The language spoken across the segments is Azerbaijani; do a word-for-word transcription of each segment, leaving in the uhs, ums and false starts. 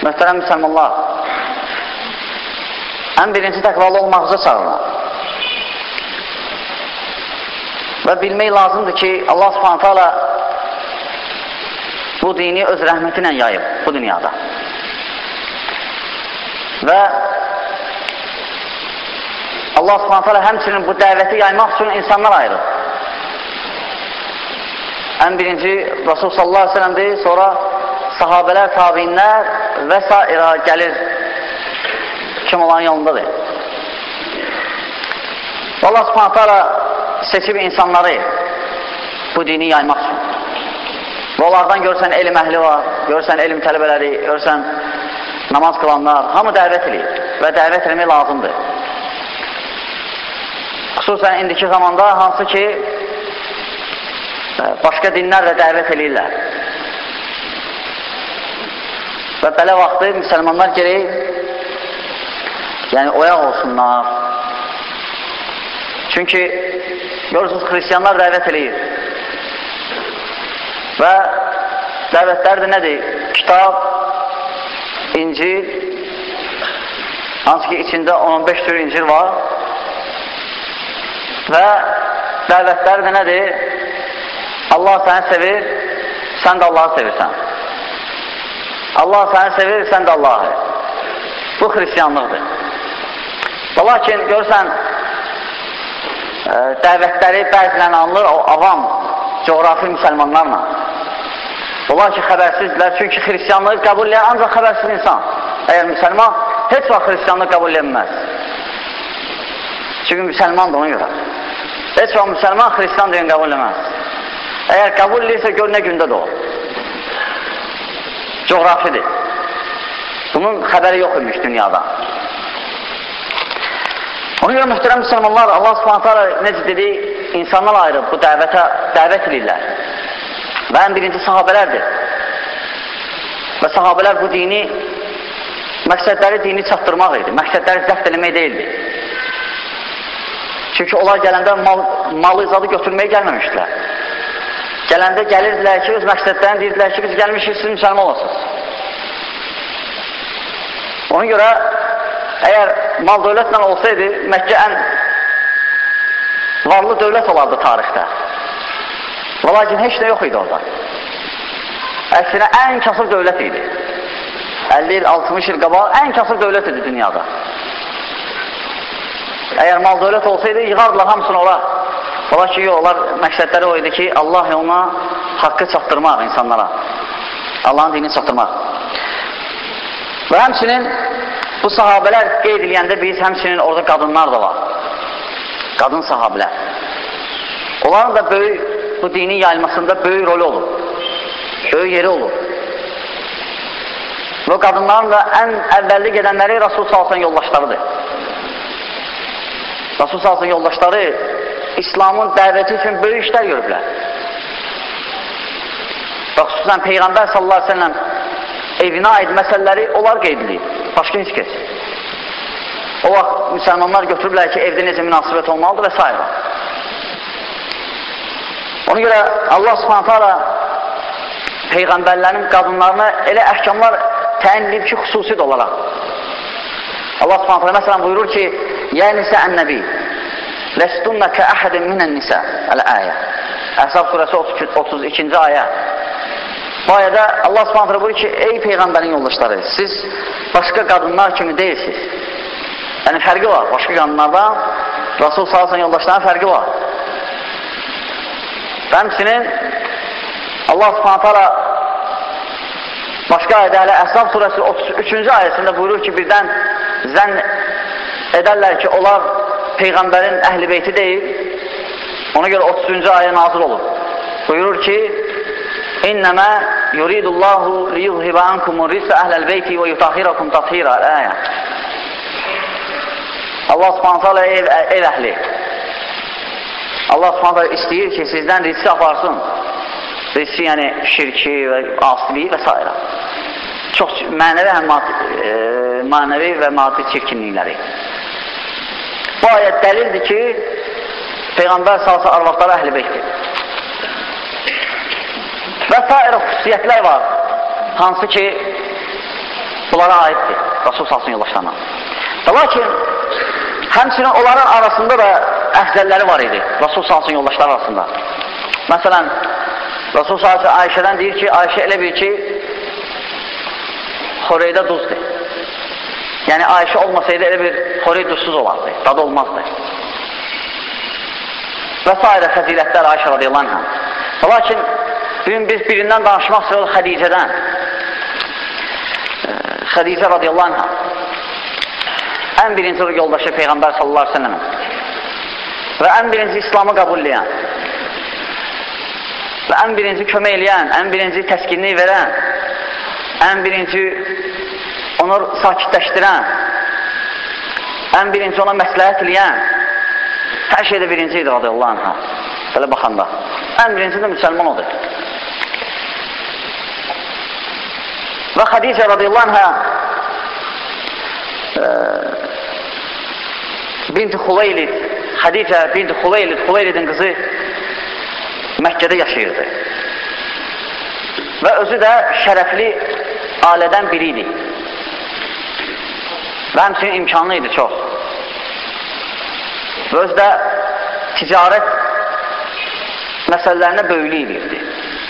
Möhtərəm müsəlmanlar, ən birinci təqvalı olmağıza çağırlar. Və bilmək lazımdır ki, Allah Subhanahu taala bu dini öz rəhməti ilə yayıb bu dünyada. Və Allah Subhanahu taala həmçinin bu dəvəti yaymaq üçün insanlar ayırır. Ən birinci Rasul sallallahu aleyhi ve sellem'dir, sonra sahabələr, tabiinlər və s. gəlir kim olan yolundadır. Allah Subhanahu taala seçib insanları bu dini yaymaq üçün. Və onlardan görsən elm əhli var, görsən elm tələbələri, görsən namaz qılanlar, hamı dəvət edir və dəvət etmək lazımdır. Xüsusən indiki zamanda hansı ki başqa dinlərlə dəvət edirlər. Və belə vaxtı müsəlmanlar gerək yəni oyaq olsunlar. Çünki görürsünüz, xristiyanlar dəvət edir. Və dəvətlərdir nədir? Kitab, İncil, hansı ki içində on on beş tür İncil var. Və dəvətlərdir nədir? Allah səni sevir, sən də Allahı sevirsən. Allah səni sevir, sən də Allahı. Bu xristiyanlıqdır. Və lakin görsən, dəvətləri bəzilən anılır o avam, coğrafi müsəlmanlarla. Onlar ki, xəbərsizdirlər, çünki xristiyanlığı qəbul edən ancaq xəbərsiz insan. Əgər müsəlman, heç vaxt xristiyanlığı qəbul edilməz. Çünki müsəlman da ona görə. Heç vaxt müsəlman xristiyan deyən qəbul edilməz. Əgər qəbul edirsə, gör nə gündə də o. Coğrafidir. Bunun xəbəri yox imiş dünyada. Ona görə mühtərəm müsəlmanlar, Allah Subhanahu taala necə dedi, insanlar ayırıb bu dəvətə dəvət edirlər. Və ən birinci sahabələrdir. Və sahabələr bu dini, məqsədləri dini çatdırmaq idi. Məqsədləri zəbt eləmək deyildi. Çünki onlar gələndə mal, malı izadı götürməyə gəlməmişdilər. Gələndə gəlirdilər ki, öz məqsədlərini deyirdilər ki, biz gəlmişik, siz müsəlman olasınız. Ona görə, əgər mal dövlətlə olsaydı, Məkkə ən varlı dövlət olardı tarixdə. Və lakin heç nə yox idi orada. Əksinə, ən kasır dövlət idi. əlli il, altmış il qabaq ən kasır dövlət idi dünyada. Əgər mal dövlət olsaydı, yığardılar hamısını ora. Ola ki, yox, onlar məqsədləri o idi ki, Allah yoluna haqqı çatdırmaq insanlara. Allahın dinini çatdırmaq. Və həmçinin bu sahabələr qeyd edəndə biz həmçinin orada qadınlar da var. Qadın sahabələr. Onların da böyük, bu dinin yayılmasında böyük rolü olur. Böyük yeri olur. Və qadınların da ən əvvəlli gedənləri Rasul sallallahu yoldaşlarıdır. Rasul sallallahu yoldaşları İslamın dəvəti üçün böyük işlər görüblər. Və xüsusən Peyğəmbər sallallahu aleyhi ve sellem evinə aid məsələləri onlar qeyd edir. Başqa heç kəs. O vaxt müsəlmanlar götürüblər ki, evdə necə münasibət olmalıdır və s. Ona görə Allah Subhanahu taala Peyğəmbərlərin qadınlarına elə əhkamlar təyin edib ki, xüsusi olaraq. Allah Subhanahu taala məsələn buyurur ki, Yə nisə-ən-nəbi Ləstunnə kə-əhədin minən-nisə Əl-əyə Əhzab surəsi otuz ikinci ayə. Bu ayədə Allah Subhanahu taala buyurur ki, ey Peyğəmbərin yoldaşları, siz başqa qadınlar kimi deyilsiniz. Yəni fərqi var. Başqa qadınlardan Rasul sallallahu yoldaşlarının fərqi var. Həmçinin Allah Subhanahu taala başqa ayədə hələ Əhzab surəsi otuz üçüncü ayəsində buyurur ki, birdən zənn edərlər ki, onlar Peyğəmbərin əhl-i beyti deyil. Ona görə otuz üçüncü ayə nazil olur. Buyurur ki, İnnəmə yuridullahu liyuzhibə ankumur risə əhləl beyti və yutahhirakum tathira. Əyə. Allah Subhanahu taala ev, ev əhli. Allah Subhanahu taala istəyir ki, sizdən rizsi aparsın. Rizsi yəni şirki və asiliyi və s. Çox mənəvi, həm maddi, e, mənəvi və maddi çirkinlikləri. Bu ayət dəlildir ki, Peyğəmbər salsa arvaqları əhl-i beytdir. Və s. xüsusiyyətlər var, hansı ki, bunlara aiddir, Rasul salsın yoldaşlarına. Lakin, həmçinin onların arasında da əfzəlləri var idi, Rasul salsın yoldaşları arasında. Məsələn, Rasul salsın Ayşədən deyir ki, Ayşə elə bir ki, xoreydə duzdur. Yəni, Ayşə olmasaydı elə bir xorey duzsuz olardı, dadı olmazdı. Və s. fəzilətlər Ayşə radiyallahu anhə. Lakin, bugün biz birindən danışmaq istiyoruz Xədicədən. Xədicə radiyallahu anhə. Ən birinci yoldaşı Peyğəmbər sallallahu aleyhi ve sellem və ən birinci İslamı qəbulləyən və ən birinci kömək eləyən, ən birinci təskinliyi verən, ən birinci onu sakitləşdirən, ən birinci ona məsləhət eləyən, hər şeydə birinci idi radiyallahu anhə. Belə baxanda. Ən birinci də müsəlman odur. Və Xədicə radiyallahu anhə Bint Xuveylid, Xədicə bint Xuveylid, Xuveylidin qızı Məkkədə yaşayırdı. Və özü də şərəfli ailədən biri idi. Və həmçinin imkanlı idi çox. Və özü də ticarət məsələlərinə böyülü edirdi.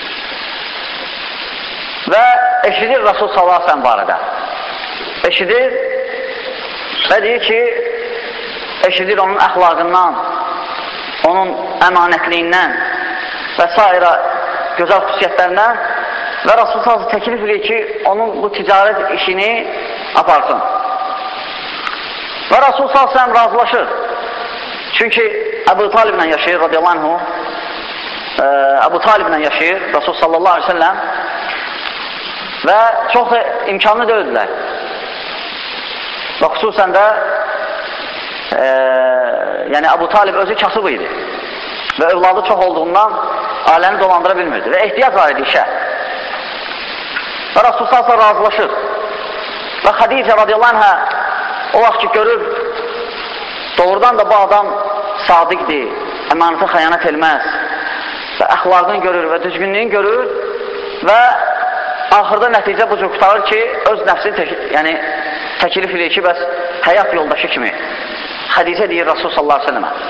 Və eşidir Rasul sallallahu aleyhi ve sellem barədə. Eşidir və deyir ki, eşidir onun əxlaqından, onun əmanətliyindən və s. gözəl xüsusiyyətlərindən və Rasul sallallahu aleyhi ve sellem təklif edir ki, onun bu ticarət işini aparsın. Və Rasul sallallahu aleyhi ve sellem razılaşır. Çünki Əbu Taliblə yaşayır radiyallahu anhu. Əbu Taliblə yaşayır Rasul sallallahu aleyhi ve sellem və çox da imkanlı deyildilər. Və xüsusən də e, yəni Əbu Talib özü kasıb idi və övladı çox olduğundan ailəni dolandıra bilmirdi və ehtiyac var idi işə. Və Rasul sallallahu aleyhi ve sellem razılaşır və Xədicə radiyallahu anhə o vaxt ki görür doğrudan da bu adam sadiqdir, əmanətə xəyanət elməz və əxlaqını görür və düzgünlüyünü görür və axırda nəticə bu cür qutarır ki, öz nəfsini tək, yəni, təklif edir ki, bəs həyat yoldaşı kimi Xədicə deyir Rasul sallallahu aleyhi ve sellemə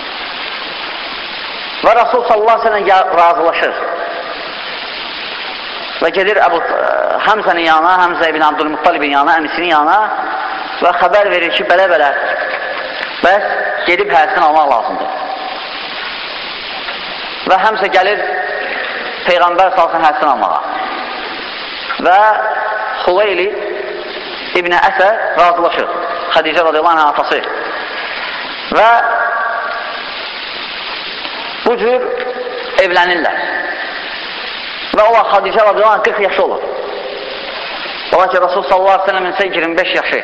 və Rasul sallallahu aleyhi ve sellem razılaşır və gedir Əbu Həmzənin yanına, Həmzə ibn Abdülmuttalibin yanına, əmisinin yanına və xəbər verir ki, belə-belə bəs gedib hədisini almaq lazımdır. Və Həmzə gəlir Peyğəmbər salsın hədisini almağa. Və Xuveyli İbn Əsəd razılaşır. Xədicə radiyallahu anhə atası. Və bu cür evlənirlər. Və o vaxt Xədicə radiyallahu anhə qırx yaşı olur. Ola ki, Rasul sallallahu aleyhi ve sellemin isə iyirmi beş yaşı.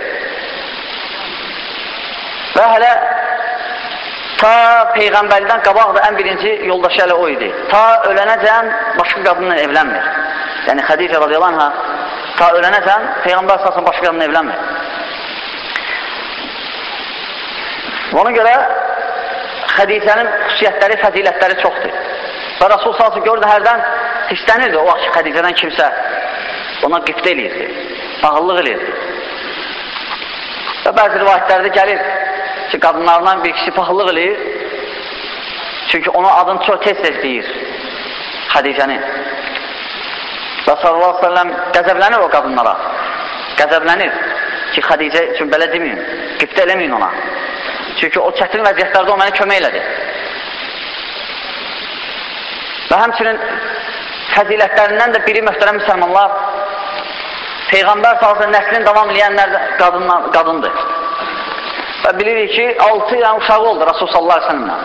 Və hələ ta Peyğəmbərdən qabaq da ən birinci yoldaşı hələ o idi. Ta ölənəcən başqa qadınla evlənmir. Yəni Xədicə radiyallahu anhə ta ölənəcən Peyğəmbər əsasında başqa qadınla evlənmir. Ona görə Xədicənin xüsusiyyətləri, fəzilətləri çoxdur. Və Rasul sallallahu görür də hərdən hissənirdi o vaxt ki, Xədicədən kimsə ona qibdə eləyirdi, ağıllıq eləyirdi. Və bəzi rivayətlərdə gəlir ki, qadınlarından bir kişi paxıllıq eləyir. Çünki ona adını çox tez-tez deyir Xədicəni. Və sallallahu aleyhi ve sellem qəzəblənir o qadınlara. Qəzəblənir ki, Xədicə üçün belə deməyin, qibdə eləməyin ona. Çünki o çətin vəziyyətlərdə o mənə kömək elədi. Və həmçinin fəzilətlərindən də biri möhtərəm müsəlmanlar, Peyğəmbər sallallahu nəslini davam eləyənlər qadındır. Və bilirik ki, altı yəni uşağı oldu Rasul sallallahu aleyhi ve sellemlə.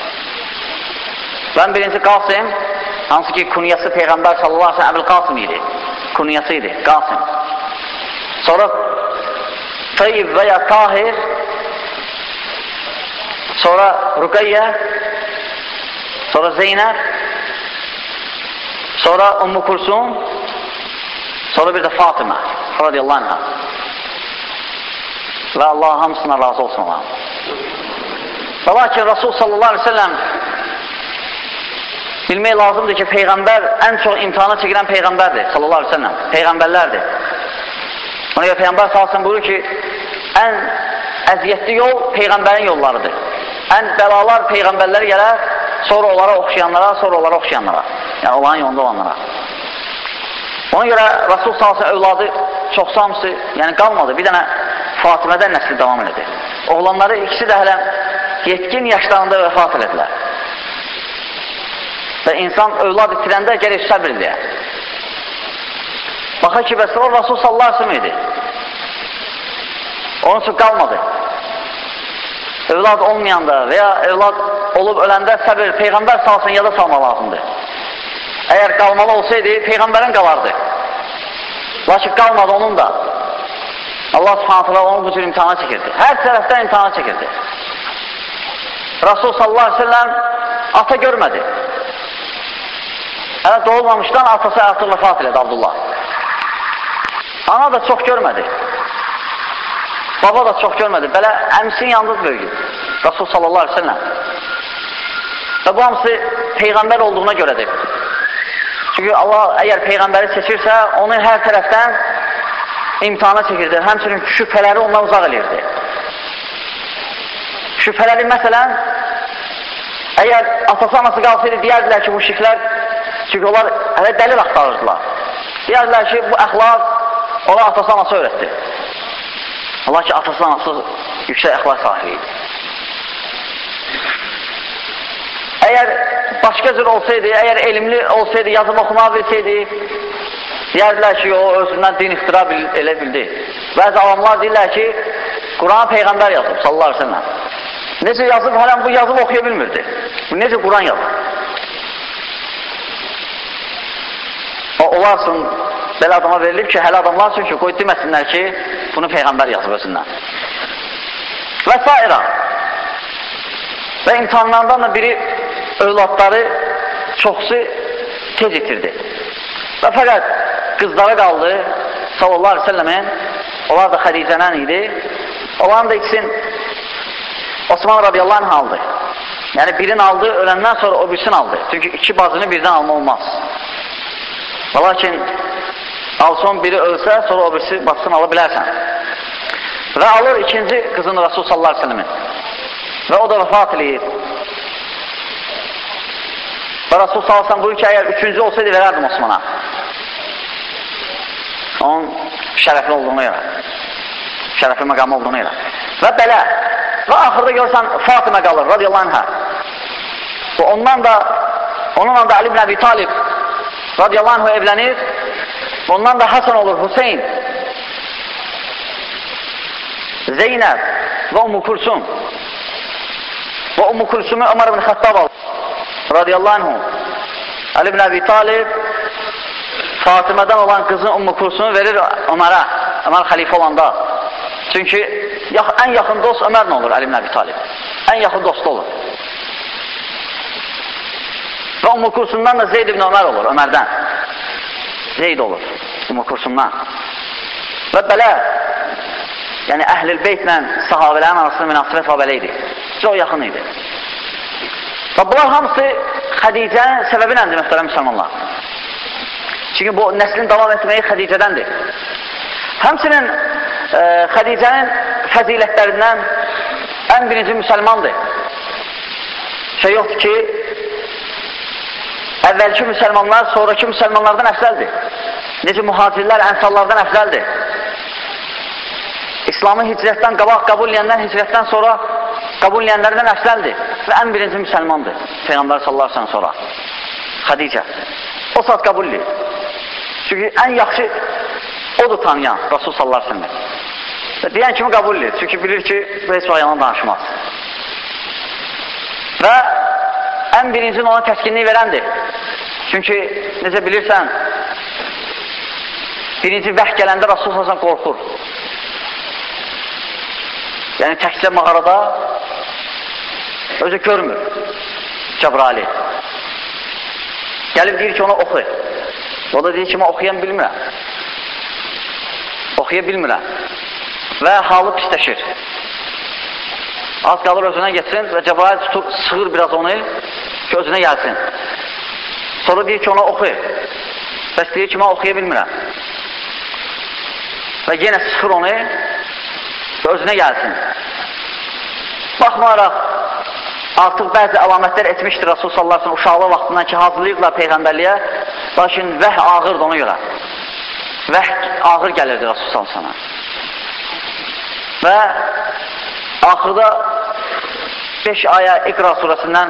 Və birinci Qasim, hansı ki kunyası Peyğəmbər sallallahu aleyhi ve sellem Əbil Qasim idi. Kunyası idi, Qasim. Sonra Tayyib və ya Tahir, sonra Rüqəyyə, sonra Zeynəb, sonra Ümmü Kulsum, sonra bir də Fatimə radiyallahu anhə. Və Allah hamısına razı olsun ona. Və lakin Rasul sallallahu aleyhi ve sellem bilmək lazımdır ki, Peyğəmbər ən çox imtihana çəkilən Peyğəmbərdir sallallahu aleyhi ve sellem. Peyğəmbərlərdir. Ona görə Peyğəmbər salsın buyurur ki, ən əziyyətli yol Peyğəmbərin yollarıdır. Ən bəlalar Peyğəmbərlər gələr, sonra onlara oxşayanlara, sonra onlara oxşayanlara. Yəni, onların yolunda olanlara. Ona görə Rasul salsın övladı çox samsı, yəni qalmadı. Bir dənə Fatimədən nəsli davam edir. Oğlanları ikisi də hələ yetkin yaşlarında vəfat edilər. Və insan övlad itirəndə gərək səbr edir. Baxa ki, bəs o Rasul sallallahu aleyhi ve sellem idi. Onun üçün qalmadı. Övlad olmayanda və ya övlad olub öləndə səbir Peyğəmbər salsın yada salma lazımdır. Əgər qalmalı olsaydı, Peyğəmbərin qalardı. Lakin qalmadı onun da. Allah subhanahu wa onu bu cür imtihana çəkirdi. Hər tərəfdən imtihana çəkirdi. Rasul sallallahu aleyhi ve sellem ata görmədi. Hələ doğulmamışdan atası artıq vəfat elədi Abdullah. Ana da çox görmədi. Baba da çox görmədi. Belə əmsin yalnız böyüdü. Rasul sallallahu aleyhi ve sellem. Və bu hamısı Peyğəmbər olduğuna görədir. Çünki Allah əgər Peyğəmbəri seçirsə, onu hər tərəfdən imtihana çəkirdi. Həmçinin şübhələri ondan uzaq eləyirdi. Şübhələri məsələn, əgər atası anası qalsaydı, deyərdilər ki, bu şirklər, çünki onlar hələ dəlil axtarırdılar. Deyərdilər ki, bu əxlaq ona atası anası öyrətdi. Allah ki, atası anası yüksək əxlaq sahibi idi. Əgər başqa cür olsaydı, əgər elmli olsaydı, yazıb oxumağı bilsəydi, deyərdilər ki, o özündən din ixtira bil, elə bildi. Bəzi avamlar deyirlər ki, Quran Peyğəmbər yazıb, sallallahu aleyhi ve sellem. Necə yazıb, hələn bu yazıb oxuya bilmirdi. Bu necə Quran yazıb? O, olarsın, belə adama verilib ki, hələ adamlar üçün ki, qoy deməsinlər ki, bunu Peyğəmbər yazıb özündən. Və s. Və imtihanlardan da biri övladları çoxsu tez itirdi. Və fəqət qızlara qaldı, sallallahu aleyhi ve sellemin, onlar da Xədicədən idi. Onların da iksin Osman radiyallahu anh aldı. Yəni birini aldı, öləndən sonra o birisini aldı. Çünki iki bazını birdən alma olmaz. Lakin alson biri ölsə, sonra o birisi basını ala bilərsən. Və alır ikinci qızını Rasul sallallahu aleyhi ve sellemin. Və o da vəfat eləyir. Və Rasul sallallahu aleyhi ve sellem buyur ki, əgər üçüncü olsaydı verərdim Osman'a. Onun şərəfli olduğunu görə. Şərəfli məqamı olduğunu görə. Və belə. Və axırda görürsən Fatimə qalır, radiyallahu anhə. Və ondan da, onunla da Ali ibn Əbi Talib radiyallahu anhə evlənir. Və ondan da Hasan olur, Hüseyin, Zeynəb və Ummu Kulsum. Və Ummu Kulsum'u Ömər ibn Xəttab alır, radiyallahu anhə. Ali ibn Əbi Talib Fatimədən olan qızın Ummu Kulsum'u verir Ömərə, Ömər xəlifə olanda. Çünki ən yaxın dost Ömər nə olur, Ali ibn Əbi Talib? Ən yaxın dostu olur. Və Ummu Kulsum'dan da Zeyd ibn Ömər olur, Ömərdən. Zeyd olur, Ummu Kulsum'dan. Və belə, yəni əhl-i beytlə sahabələrin arasında münasibət və belə idi. Çox yaxın idi. Və bunlar hamısı Xədicənin səbəbi nəndir, mühtərəm müsəlmanlar. Çünki bu nəslin davam etməyi Xədicədəndir. Həmçinin e, Xədicənin fəzilətlərindən ən birinci müsəlmandır. Şey yoxdur ki, əvvəlki müsəlmanlar sonraki müsəlmanlardan əfzəldir. Necə mühacirlər ənsallardan əfzəldir. İslamı hicrətdən qabaq qəbul edəndən, hicrətdən sonra qəbul edənlərdən əfzəldir. Və ən birinci müsəlmandır. Peyğəmbər sallallahu aleyhi ve sellem sonra. Xədicə. O saat qəbul edir. Çünki ən yaxşı odur tanıyan Rasul sallallahu aleyhi ve sellem. Və deyən kimi qəbul edir. Çünki bilir ki, heç o yalan danışmaz. Və ən birinci ona təskinliyi verəndir. Çünki necə bilirsən, birinci vəh gələndə Rasul sallallahu aleyhi ve sellem qorxur. Yəni təkcə mağarada özü görmür Cəbrali. Gəlib deyir ki, ona oxu. O da deyir ki, mən oxuyan bilmirəm. Oxuya bilmirəm. Və halı pisləşir. Az qalır özünə getsin və Cəbrali tutur, sığır biraz onu ki, özünə gəlsin. Sonra deyir ki, ona oxu. Bəs deyir ki, mən oxuya bilmirəm. və yenə sıxır onu özünə gəlsin. Baxmayaraq, artıq bəzi əlamətlər etmişdir Rasul sallallahu əleyhi və səlləm uşaqlıq vaxtından ki, hazırlayıqlar Peyğəmbərliyə, lakin vəh ağırdır ona görə. Vəh ağır gəlirdi Rasul sallallahu əleyhi və səlləm. Və axırda beş aya İqra surəsindən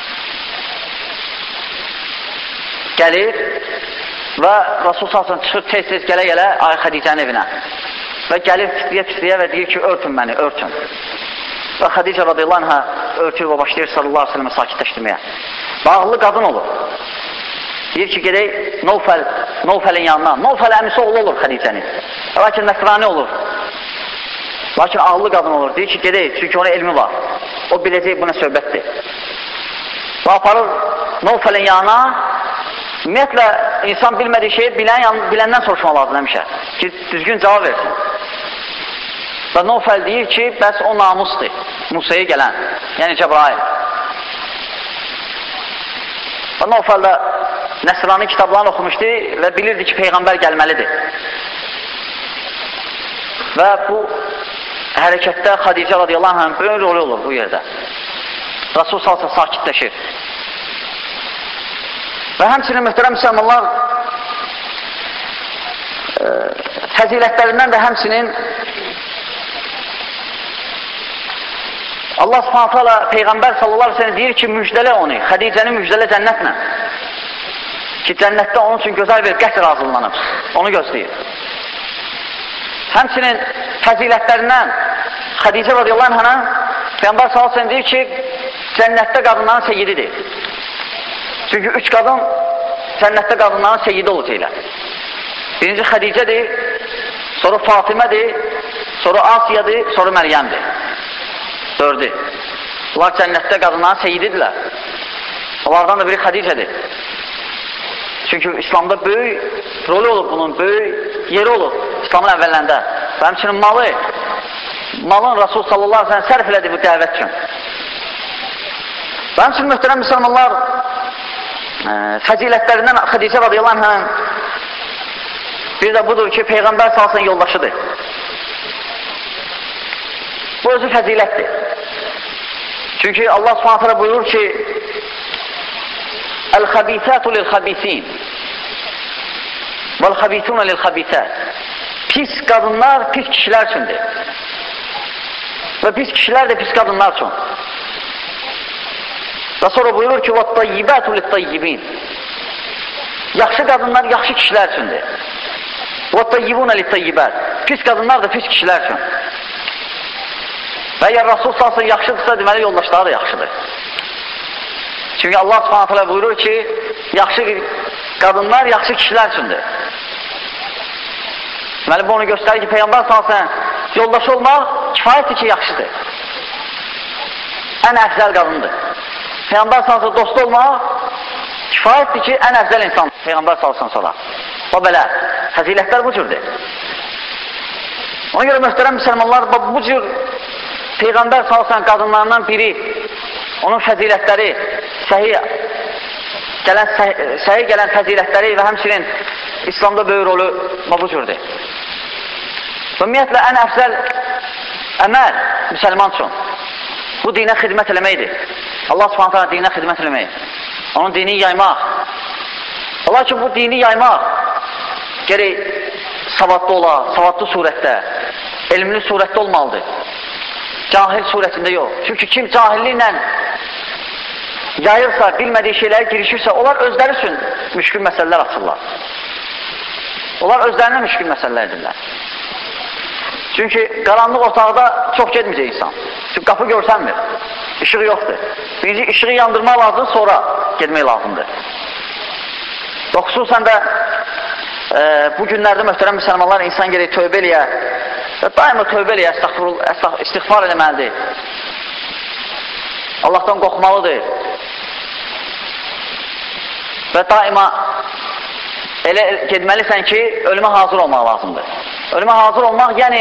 gəlir və Rasul sallallahu əleyhi və səlləm çıxır tez-tez gələ-gələ Ay Xədicənin evinə və gəlir titriyə-titriyə və deyir ki, örtün məni, örtün. Və Xədicə radiyallahu anhə örtür və başlayır sallallahu əleyhi və səlləmə sakitləşdirməyə. Və ağıllı qadın olur. Deyir ki, gedək Novfəl, Novfəlin yanına. Novfəl əmisi oğlu olur Xədicənin. Lakin nəsrani olur. Lakin ağıllı qadın olur. Deyir ki, gedək, çünki onun elmi var. O biləcək, bu nə söhbətdir. Və aparır Novfəlin yanına. Ümumiyyətlə, insan bilmədiyi şeyi bilən, biləndən soruşmaq lazım həmişə. Ki, düzgün cavab versin. Və Novfəl deyir ki, bəs o namusdur, Musaya gələn, yəni Cəbrail. Və Novfəl də Nəsrani kitablarını oxumuşdu və bilirdi ki, Peyğəmbər gəlməlidir. Və bu hərəkətdə Xədicə radiyallahu anh böyük rolü olur bu yerdə. Rasul salsa sakitləşir. Və həmçinin mühtərəm müsəlmanlar e, fəzilətlərindən də həmçinin Allah subhanahu teala Peyğəmbər sallallahu aleyhi ve sellem deyir ki, müjdələ onu, Xədicəni müjdələ cənnətlə. Ki, cənnətdə onun üçün gözəl bir qətr hazırlanıb. Onu gözləyir. Həmçinin fəzilətlərindən Xədicə radiyallahu anhına Peyğəmbər sallallahu aleyhi ve sellem deyir ki, cənnətdə qadınların seyyididir. Çünki üç qadın cənnətdə qadınların seyyidi olacaqlar. Birinci Xədicədir, sonra Fatimədir, sonra Asiyadır, sonra Məryəmdir. Dördü. Bunlar cənnətdə qadınların seyyididirlər. Onlardan da biri Xədicədir. Çünki İslamda böyük rolü olub bunun, böyük yeri olub İslamın əvvəllərində. Və həmçinin malı, malın Rasul sallallahu aleyhi ve sellem sərf elədi bu dəvət üçün. Və həmçinin mühtərəm müsəlmanlar fəzilətlərindən Xədicə radiyallahu anhın bir də budur ki, Peyğəmbər sallallahu aleyhi ve sellem yoldaşıdır. Bu özü fəzilətdir. Çünki Allah subhanahu teala buyurur ki, Əl-xabisatu lil-xabisin vəl-xabisuna lil-xabisat. Pis qadınlar pis kişilər üçündür. Və pis kişilər də pis qadınlar üçün. Və sonra buyurur ki, və't-tayyibatu lit-tayyibin. Yaxşı qadınlar yaxşı kişilər üçündür. Və't-tayyibuna lit-tayyibat. Pis qadınlar da pis kişilər üçün. Və əgər Rasul salsın yaxşıdırsa, deməli yoldaşları da yaxşıdır. Çünki Allah subhanahu teala buyurur ki, yaxşı qadınlar yaxşı kişilər üçündür. Deməli, bu onu göstərir ki, Peyğəmbər salsın yoldaş olmaq kifayətdir ki, yaxşıdır. Ən əfzəl qadındır. Peyğəmbər salsın dost olmaq kifayətdir ki, ən əfzəl insan Peyğəmbər salsın sonra. O belə, fəzilətlər bu cürdür. Ona görə möhtərəm müsəlmanlar, bu cür Peyğəmbər salsan qadınlarından biri, onun fəzilətləri, səhi gələn, səhi gələn fəzilətləri və həmçinin İslamda böyük rolü bu cürdür. Ümumiyyətlə, ən əfzəl əməl müsəlman üçün bu dinə xidmət eləməkdir. Allah subhanahu teala dinə xidmət eləmək, onun dini yaymaq. Lakin bu dini yaymaq gərək savadlı ola, savadlı surətdə, elmli surətdə olmalıdır. Cahil surətində yox. Çünki kim cahilliklə yayırsa, bilmədiyi şeylərə girişirsə, onlar özləri üçün müşkül məsələlər açırlar. Onlar özlərinə müşkül məsələlər edirlər. Çünki qaranlıq otaqda çox getməyəcək insan. Çünki qapı görsənmir, işığı yoxdur. Birinci, işığı yandırmaq lazımdır, sonra getmək lazımdır. Və xüsusən də e, bu günlərdə möhtərəm müsəlmanlar insan gerək tövbə eləyə və daima tövbə eləyə, istiğfar eləməlidir. Allahdan qorxmalıdır. Və daima elə getməlisən ki, ölümə hazır olmaq lazımdır. Ölümə hazır olmaq, yəni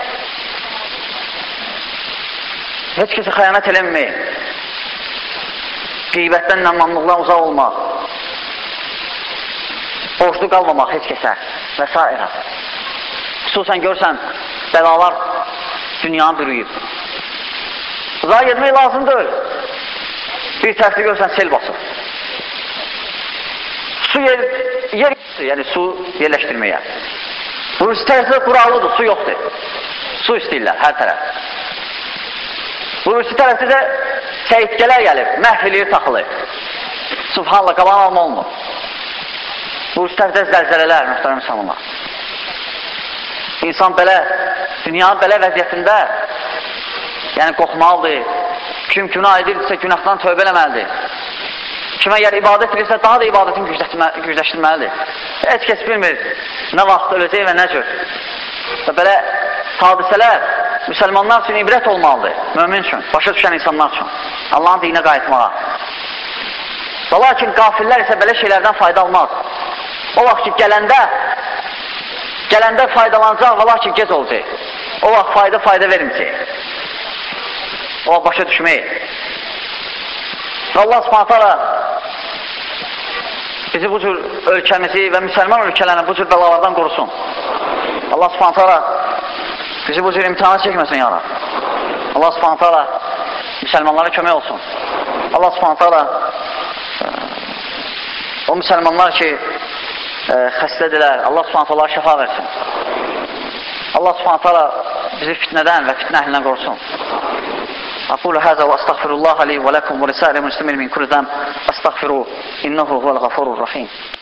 heç kəsə xəyanət eləmək, qeybətdən, nəmmamlıqdan uzaq olmaq, borclu qalmamaq heç kəsə və s. Xüsusən görürsən, bəlalar dünyanı bürüyüb. Uzağa getmək lazımdır. Bir tərəfdə görürsən, sel basır. Su yer, yer yəni su yerləşdirməyə. Bu tərəfdə quraqlıdır, su yoxdur. Su istəyirlər, hər tərəf. Bu tərəfdə də səyidgələr gəlib, məhv eləyir, taxılır. Subhanallah, qalan alma olmur. Bu tərəfdə zəlzələlər, mühtərəm insanlar. İnsan belə, dünyanın belə vəziyyətində, yəni qorxmalıdır. Kim günah edirsə, günahdan tövbə eləməlidir. Kim əgər ibadət edirsə, daha da ibadətini gücləşdirməlidir. Heç kəs bilmir nə vaxt öləcək və nə cür. Və belə hadisələr müsəlmanlar üçün ibrət olmalıdır, mömin üçün, başa düşən insanlar üçün, Allahın dinə qayıtmağa. Və lakin qafillər isə belə şeylərdən fayda almaz. O vaxt ki, gələndə, gələndə faydalanacaq və lakin gec olacaq. O vaxt fayda fayda verməyəcək. O vaxt başa düşməyik. Və Allah subhanətələ bizi bu cür ölkəmizi və müsəlman ölkələrini bu cür bəlalardan qorusun. Allah subhanətələ bizi bu cür imtihana çəkməsin yana. Allah subhanətələ müsəlmanlara kömək olsun. Allah subhanətələ o müsəlmanlar ki e, xəstədirlər, Allah subhanətələ şəfa versin. Allah subhanətələ bizi fitnədən və fitnə əhlindən qorusun. أقول هذا وأستغفر الله لي ولكم ولسائر المسلمين من كل ذنب أستغفروه إنه هو الغفور الرحيم